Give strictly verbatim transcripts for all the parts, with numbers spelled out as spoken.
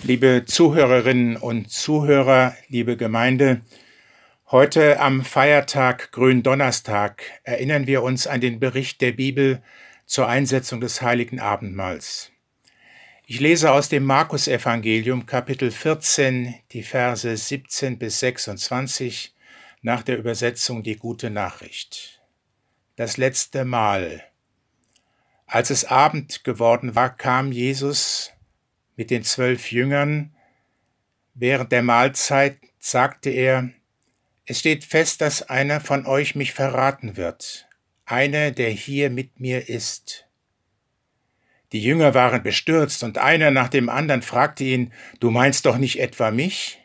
Liebe Zuhörerinnen und Zuhörer, liebe Gemeinde, heute am Feiertag Gründonnerstag erinnern wir uns an den Bericht der Bibel zur Einsetzung des Heiligen Abendmahls. Ich lese aus dem Markus-Evangelium, Kapitel vierzehn, die Verse siebzehn bis sechsundzwanzig, nach der Übersetzung Die gute Nachricht. Das letzte Mahl. Als es Abend geworden war, kam Jesus mit den zwölf Jüngern. Während der Mahlzeit sagte er: Es steht fest, dass einer von euch mich verraten wird, einer, der hier mit mir ist. Die Jünger waren bestürzt, und einer nach dem anderen fragte ihn: Du meinst doch nicht etwa mich?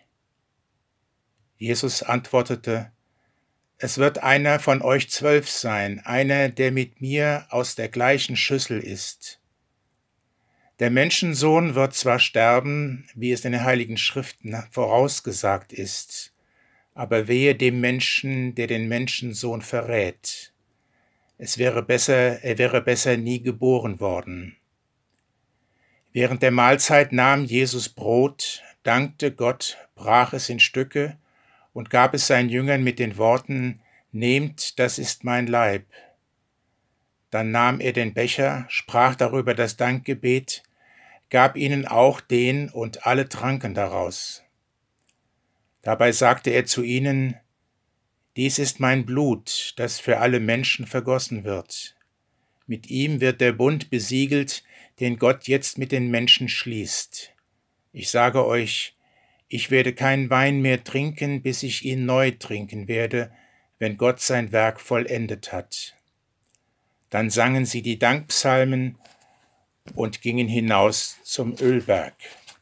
Jesus antwortete: Es wird einer von euch zwölf sein, einer, der mit mir aus der gleichen Schüssel isst. Der Menschensohn wird zwar sterben, wie es in den Heiligen Schriften vorausgesagt ist, aber wehe dem Menschen, der den Menschensohn verrät. Es wäre besser, er wäre besser nie geboren worden. Während der Mahlzeit nahm Jesus Brot, dankte Gott, brach es in Stücke und gab es seinen Jüngern mit den Worten: Nehmt, das ist mein Leib. Dann nahm er den Becher, sprach darüber das Dankgebet, gab ihnen auch den, und alle tranken daraus. Dabei sagte er zu ihnen: Dies ist mein Blut, das für alle Menschen vergossen wird. Mit ihm wird der Bund besiegelt, den Gott jetzt mit den Menschen schließt. Ich sage euch, ich werde keinen Wein mehr trinken, bis ich ihn neu trinken werde, wenn Gott sein Werk vollendet hat. Dann sangen sie die Dankpsalmen und gingen hinaus zum Ölberg.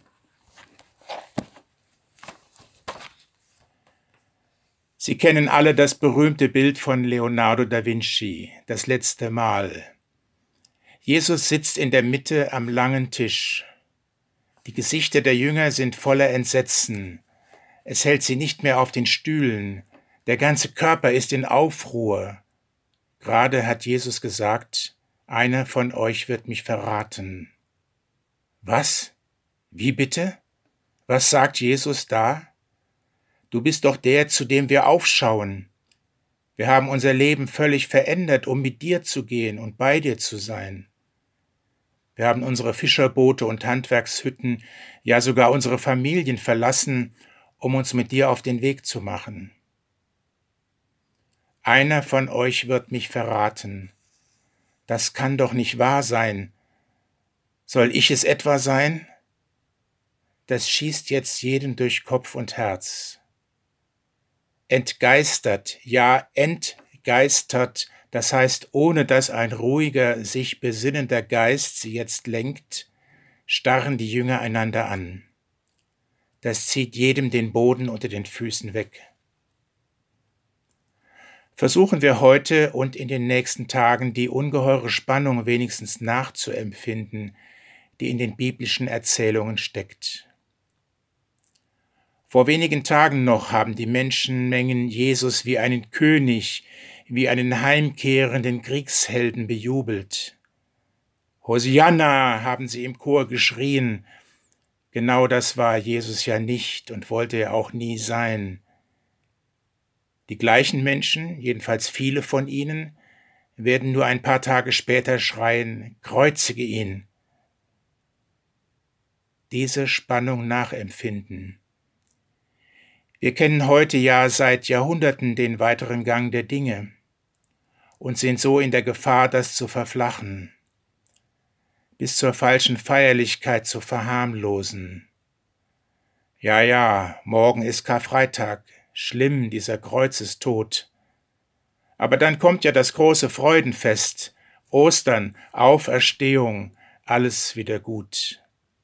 Sie kennen alle das berühmte Bild von Leonardo da Vinci, das letzte Mahl. Jesus sitzt in der Mitte am langen Tisch. Die Gesichter der Jünger sind voller Entsetzen. Es hält sie nicht mehr auf den Stühlen. Der ganze Körper ist in Aufruhr. Gerade hat Jesus gesagt: Einer von euch wird mich verraten. Was? Wie bitte? Was sagt Jesus da? Du bist doch der, zu dem wir aufschauen. Wir haben unser Leben völlig verändert, um mit dir zu gehen und bei dir zu sein. Wir haben unsere Fischerboote und Handwerkshütten, ja sogar unsere Familien verlassen, um uns mit dir auf den Weg zu machen. Einer von euch wird mich verraten. Das kann doch nicht wahr sein. Soll ich es etwa sein? Das schießt jetzt jedem durch Kopf und Herz. Entgeistert, ja entgeistert, das heißt, ohne dass ein ruhiger, sich besinnender Geist sie jetzt lenkt, starren die Jünger einander an. Das zieht jedem den Boden unter den Füßen weg. Versuchen wir heute und in den nächsten Tagen die ungeheure Spannung wenigstens nachzuempfinden, die in den biblischen Erzählungen steckt. Vor wenigen Tagen noch haben die Menschenmengen Jesus wie einen König, wie einen heimkehrenden Kriegshelden bejubelt. Hosianna, haben sie im Chor geschrien. Genau das war Jesus ja nicht und wollte er auch nie sein. Die gleichen Menschen, jedenfalls viele von ihnen, werden nur ein paar Tage später schreien: Kreuzige ihn. Diese Spannung nachempfinden. Wir kennen heute ja seit Jahrhunderten den weiteren Gang der Dinge und sind so in der Gefahr, das zu verflachen, bis zur falschen Feierlichkeit zu verharmlosen. Ja, ja, morgen ist Karfreitag. Schlimm, dieser Kreuzestod. Aber dann kommt ja das große Freudenfest, Ostern, Auferstehung, alles wieder gut.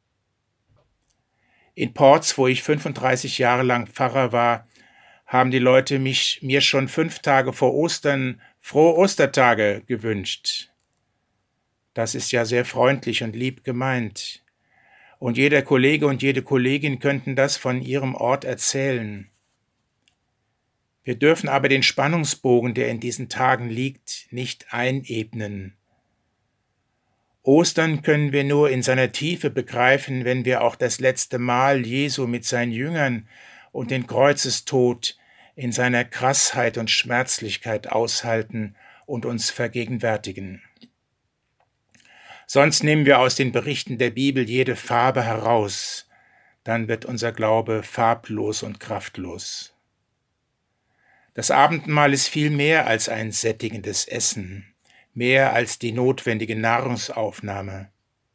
In Porz, wo ich fünfunddreißig Jahre lang Pfarrer war, haben die Leute mich, mir schon fünf Tage vor Ostern frohe Ostertage gewünscht. Das ist ja sehr freundlich und lieb gemeint. Und jeder Kollege und jede Kollegin könnten das von ihrem Ort erzählen. Wir dürfen aber den Spannungsbogen, der in diesen Tagen liegt, nicht einebnen. Ostern können wir nur in seiner Tiefe begreifen, wenn wir auch das letzte Mal Jesu mit seinen Jüngern und den Kreuzestod in seiner Krassheit und Schmerzlichkeit aushalten und uns vergegenwärtigen. Sonst nehmen wir aus den Berichten der Bibel jede Farbe heraus, dann wird unser Glaube farblos und kraftlos. Das Abendmahl ist viel mehr als ein sättigendes Essen, mehr als die notwendige Nahrungsaufnahme.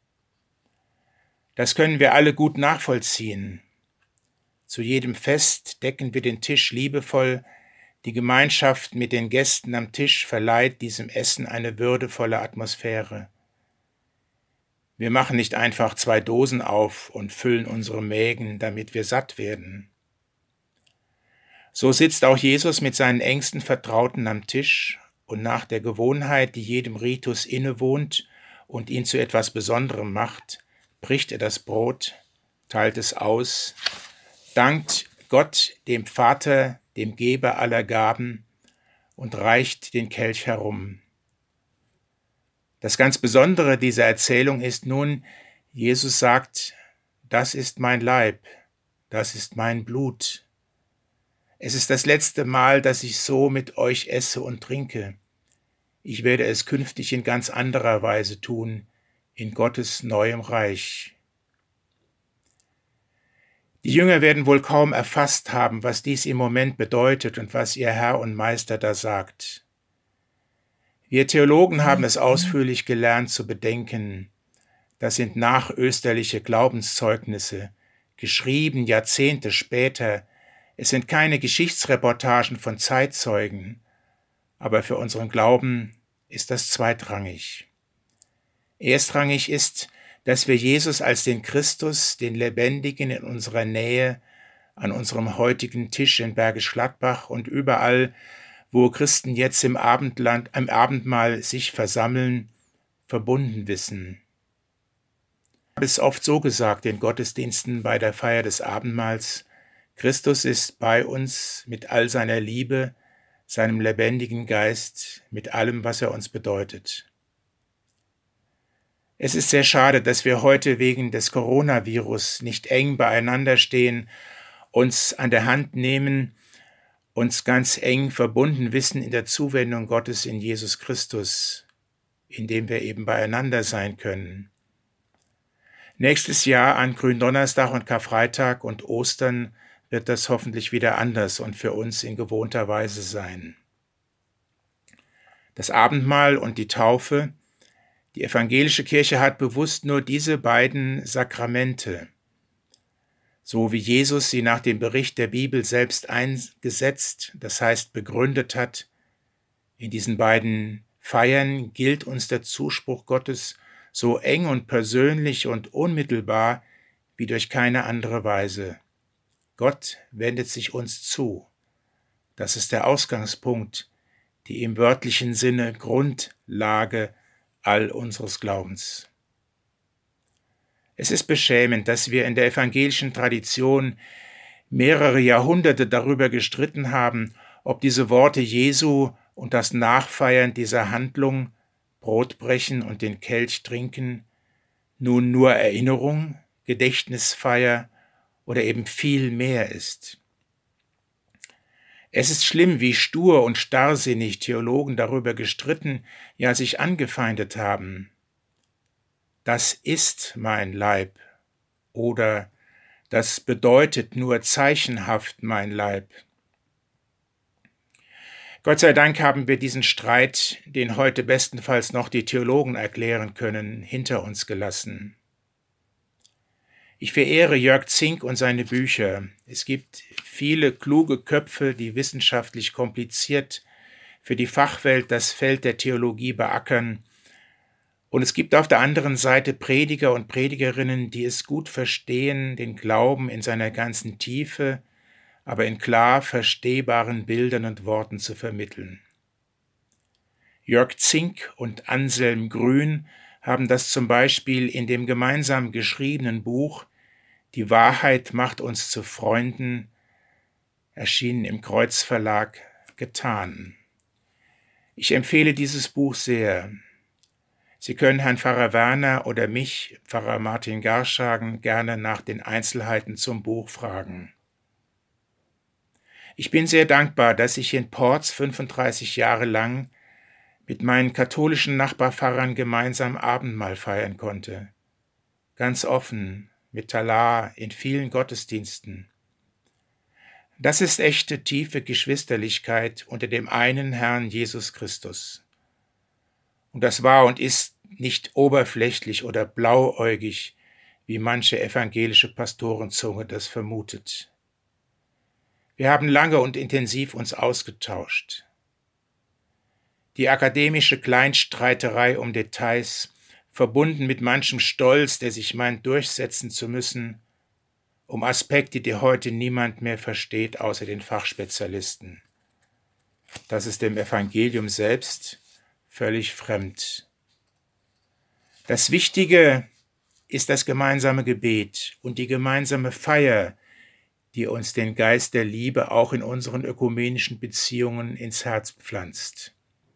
Das können wir alle gut nachvollziehen. Zu jedem Fest decken wir den Tisch liebevoll, die Gemeinschaft mit den Gästen am Tisch verleiht diesem Essen eine würdevolle Atmosphäre. Wir machen nicht einfach zwei Dosen auf und füllen unsere Mägen, damit wir satt werden. So sitzt auch Jesus mit seinen engsten Vertrauten am Tisch und nach der Gewohnheit, die jedem Ritus innewohnt und ihn zu etwas Besonderem macht, bricht er das Brot, teilt es aus, dankt Gott, dem Vater, dem Geber aller Gaben, und reicht den Kelch herum. Das ganz Besondere dieser Erzählung ist nun, Jesus sagt, das ist mein Leib, das ist mein Blut. Es ist das letzte Mal, dass ich so mit euch esse und trinke. Ich werde es künftig in ganz anderer Weise tun, in Gottes neuem Reich. Die Jünger werden wohl kaum erfasst haben, was dies im Moment bedeutet und was ihr Herr und Meister da sagt. Wir Theologen haben es ausführlich gelernt zu bedenken. Das sind nachösterliche Glaubenszeugnisse, geschrieben Jahrzehnte später. Es sind keine Geschichtsreportagen von Zeitzeugen, aber für unseren Glauben ist das zweitrangig. Erstrangig ist, dass wir Jesus als den Christus, den Lebendigen in unserer Nähe, an unserem heutigen Tisch in Bergisch Gladbach und überall, wo Christen jetzt im Abendland, am Abendmahl sich versammeln, verbunden wissen. Ich habe es oft so gesagt in Gottesdiensten bei der Feier des Abendmahls: Christus ist bei uns mit all seiner Liebe, seinem lebendigen Geist, mit allem, was er uns bedeutet. Es ist sehr schade, dass wir heute wegen des Coronavirus nicht eng beieinander stehen, uns an der Hand nehmen, uns ganz eng verbunden wissen in der Zuwendung Gottes in Jesus Christus, in dem wir eben beieinander sein können. Nächstes Jahr an Gründonnerstag und Karfreitag und Ostern wird das hoffentlich wieder anders und für uns in gewohnter Weise sein. Das Abendmahl und die Taufe. Die evangelische Kirche hat bewusst nur diese beiden Sakramente, so wie Jesus sie nach dem Bericht der Bibel selbst eingesetzt, das heißt begründet hat. In diesen beiden Feiern gilt uns der Zuspruch Gottes so eng und persönlich und unmittelbar wie durch keine andere Weise. Gott wendet sich uns zu. Das ist der Ausgangspunkt, die im wörtlichen Sinne Grundlage all unseres Glaubens. Es ist beschämend, dass wir in der evangelischen Tradition mehrere Jahrhunderte darüber gestritten haben, ob diese Worte Jesu und das Nachfeiern dieser Handlung, Brotbrechen und den Kelch trinken, nun nur Erinnerung, Gedächtnisfeier oder eben viel mehr ist. Es ist schlimm, wie stur und starrsinnig Theologen darüber gestritten, ja sich angefeindet haben. Das ist mein Leib oder das bedeutet nur zeichenhaft mein Leib. Gott sei Dank haben wir diesen Streit, den heute bestenfalls noch die Theologen erklären können, hinter uns gelassen. Ich verehre Jörg Zink und seine Bücher. Es gibt viele kluge Köpfe, die wissenschaftlich kompliziert für die Fachwelt das Feld der Theologie beackern. Und es gibt auf der anderen Seite Prediger und Predigerinnen, die es gut verstehen, den Glauben in seiner ganzen Tiefe, aber in klar verstehbaren Bildern und Worten zu vermitteln. Jörg Zink und Anselm Grün haben das zum Beispiel in dem gemeinsam geschriebenen Buch Die Wahrheit macht uns zu Freunden, erschienen im Kreuz Verlag, getan. Ich empfehle dieses Buch sehr. Sie können Herrn Pfarrer Werner oder mich, Pfarrer Martin Garschagen, gerne nach den Einzelheiten zum Buch fragen. Ich bin sehr dankbar, dass ich in Porz fünfunddreißig Jahre lang mit meinen katholischen Nachbarpfarrern gemeinsam Abendmahl feiern konnte. Ganz offen, mit Talar, in vielen Gottesdiensten. Das ist echte, tiefe Geschwisterlichkeit unter dem einen Herrn Jesus Christus. Und das war und ist nicht oberflächlich oder blauäugig, wie manche evangelische Pastorenzunge das vermutet. Wir haben lange und intensiv uns ausgetauscht. Die akademische Kleinstreiterei um Details, verbunden mit manchem Stolz, der sich meint durchsetzen zu müssen, um Aspekte, die heute niemand mehr versteht, außer den Fachspezialisten. Das ist dem Evangelium selbst völlig fremd. Das Wichtige ist das gemeinsame Gebet und die gemeinsame Feier, die uns den Geist der Liebe auch in unseren ökumenischen Beziehungen ins Herz pflanzt.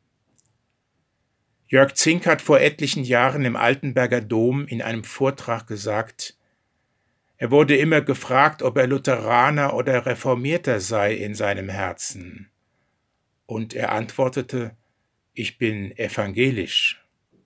Jörg Zink hat vor etlichen Jahren im Altenberger Dom in einem Vortrag gesagt, er wurde immer gefragt, ob er Lutheraner oder Reformierter sei in seinem Herzen. Und er antwortete, ich bin evangelisch.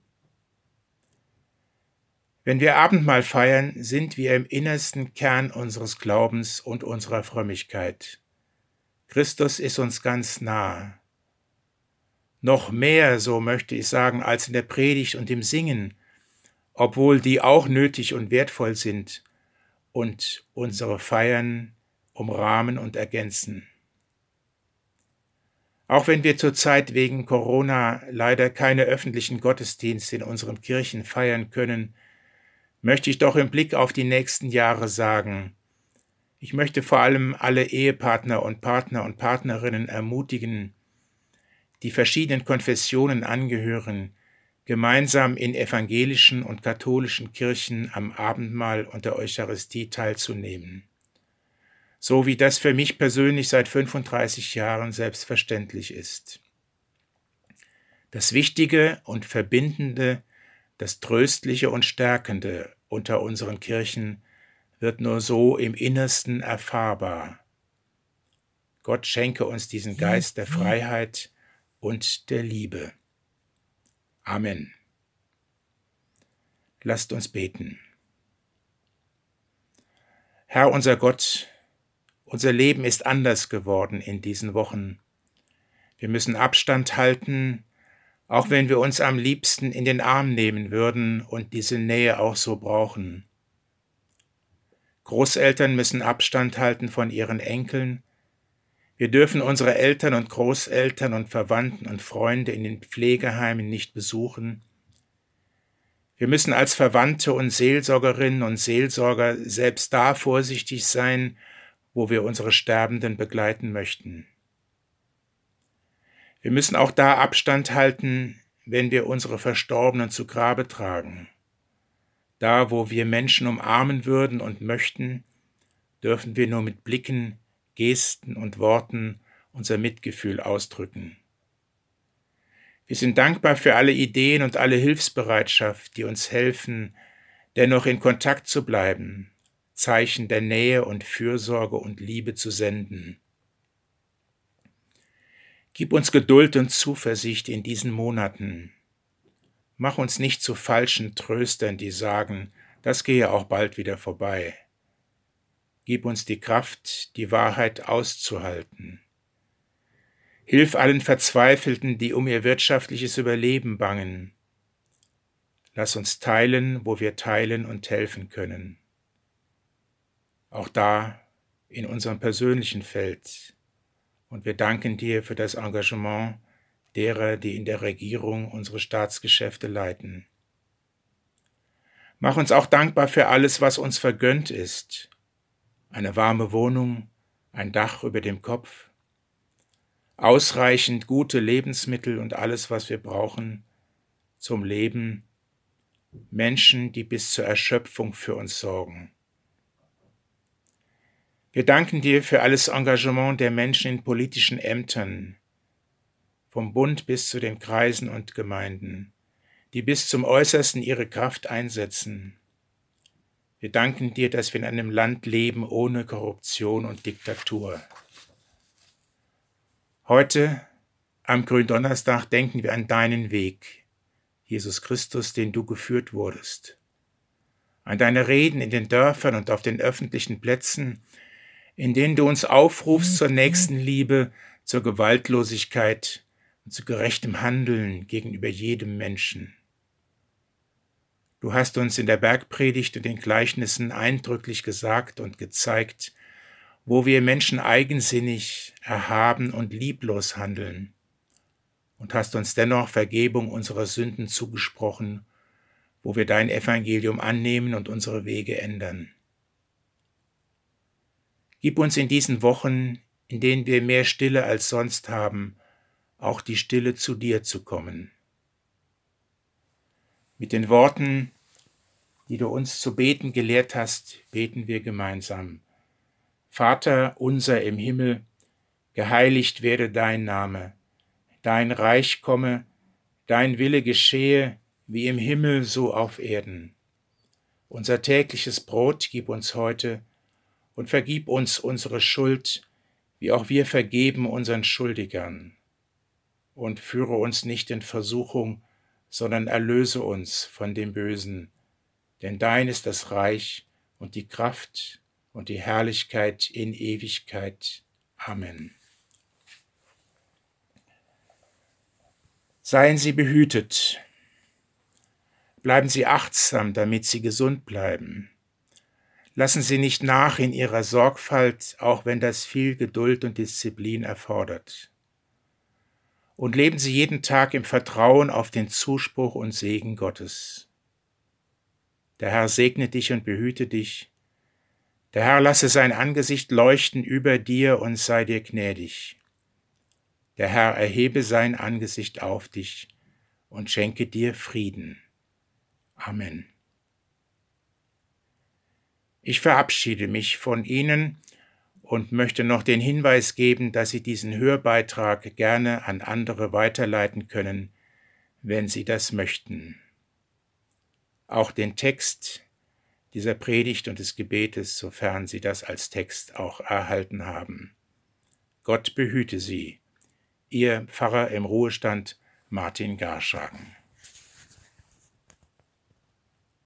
Wenn wir Abendmahl feiern, sind wir im innersten Kern unseres Glaubens und unserer Frömmigkeit. Christus ist uns ganz nah. Noch mehr, so möchte ich sagen, als in der Predigt und im Singen, obwohl die auch nötig und wertvoll sind und unsere Feiern umrahmen und ergänzen. Auch wenn wir zurzeit wegen Corona leider keine öffentlichen Gottesdienste in unseren Kirchen feiern können, möchte ich doch im Blick auf die nächsten Jahre sagen, ich möchte vor allem alle Ehepartner und Partner und Partnerinnen ermutigen, die verschiedenen Konfessionen angehören, gemeinsam in evangelischen und katholischen Kirchen am Abendmahl und der Eucharistie teilzunehmen. So wie das für mich persönlich seit fünfunddreißig Jahren selbstverständlich ist. Das Wichtige und Verbindende, das Tröstliche und Stärkende unter unseren Kirchen wird nur so im Innersten erfahrbar. Gott schenke uns diesen Geist der Freiheit und der Liebe. Amen. Lasst uns beten. Herr unser Gott, unser Leben ist anders geworden in diesen Wochen. Wir müssen Abstand halten, auch wenn wir uns am liebsten in den Arm nehmen würden und diese Nähe auch so brauchen. Großeltern müssen Abstand halten von ihren Enkeln. Wir dürfen unsere Eltern und Großeltern und Verwandten und Freunde in den Pflegeheimen nicht besuchen. Wir müssen als Verwandte und Seelsorgerinnen und Seelsorger selbst da vorsichtig sein, wo wir unsere Sterbenden begleiten möchten. Wir müssen auch da Abstand halten, wenn wir unsere Verstorbenen zu Grabe tragen. Da, wo wir Menschen umarmen würden und möchten, dürfen wir nur mit Blicken, Gesten und Worten unser Mitgefühl ausdrücken. Wir sind dankbar für alle Ideen und alle Hilfsbereitschaft, die uns helfen, dennoch in Kontakt zu bleiben, Zeichen der Nähe und Fürsorge und Liebe zu senden. Gib uns Geduld und Zuversicht in diesen Monaten. Mach uns nicht zu falschen Tröstern, die sagen, das gehe auch bald wieder vorbei. Gib uns die Kraft, die Wahrheit auszuhalten. Hilf allen Verzweifelten, die um ihr wirtschaftliches Überleben bangen. Lass uns teilen, wo wir teilen und helfen können. Auch da in unserem persönlichen Feld. Und wir danken dir für das Engagement derer, die in der Regierung unsere Staatsgeschäfte leiten. Mach uns auch dankbar für alles, was uns vergönnt ist. Eine warme Wohnung, ein Dach über dem Kopf, ausreichend gute Lebensmittel und alles, was wir brauchen zum Leben, Menschen, die bis zur Erschöpfung für uns sorgen. Wir danken dir für alles Engagement der Menschen in politischen Ämtern, vom Bund bis zu den Kreisen und Gemeinden, die bis zum Äußersten ihre Kraft einsetzen. Wir danken dir, dass wir in einem Land leben ohne Korruption und Diktatur. Heute, am Gründonnerstag, denken wir an deinen Weg, Jesus Christus, den du geführt wurdest. An deine Reden in den Dörfern und auf den öffentlichen Plätzen, in denen du uns aufrufst zur Nächstenliebe, zur Gewaltlosigkeit und zu gerechtem Handeln gegenüber jedem Menschen. Du hast uns in der Bergpredigt und den Gleichnissen eindrücklich gesagt und gezeigt, wo wir Menschen eigensinnig, erhaben und lieblos handeln, und hast uns dennoch Vergebung unserer Sünden zugesprochen, wo wir dein Evangelium annehmen und unsere Wege ändern. Gib uns in diesen Wochen, in denen wir mehr Stille als sonst haben, auch die Stille zu dir zu kommen. Mit den Worten, die du uns zu beten gelehrt hast, beten wir gemeinsam. Vater unser im Himmel, geheiligt werde dein Name, dein Reich komme, dein Wille geschehe, wie im Himmel so auf Erden. Unser tägliches Brot gib uns heute und vergib uns unsere Schuld, wie auch wir vergeben unseren Schuldigern. Und führe uns nicht in Versuchung, sondern erlöse uns von dem Bösen. Denn dein ist das Reich und die Kraft und die Herrlichkeit in Ewigkeit. Amen. Seien Sie behütet. Bleiben Sie achtsam, damit Sie gesund bleiben. Lassen Sie nicht nach in Ihrer Sorgfalt, auch wenn das viel Geduld und Disziplin erfordert. Und leben Sie jeden Tag im Vertrauen auf den Zuspruch und Segen Gottes. Der Herr segne dich und behüte dich. Der Herr lasse sein Angesicht leuchten über dir und sei dir gnädig. Der Herr erhebe sein Angesicht auf dich und schenke dir Frieden. Amen. Ich verabschiede mich von Ihnen und möchte noch den Hinweis geben, dass Sie diesen Hörbeitrag gerne an andere weiterleiten können, wenn Sie das möchten. Auch den Text dieser Predigt und des Gebetes, sofern Sie das als Text auch erhalten haben. Gott behüte Sie. Ihr Pfarrer im Ruhestand Martin Garschagen.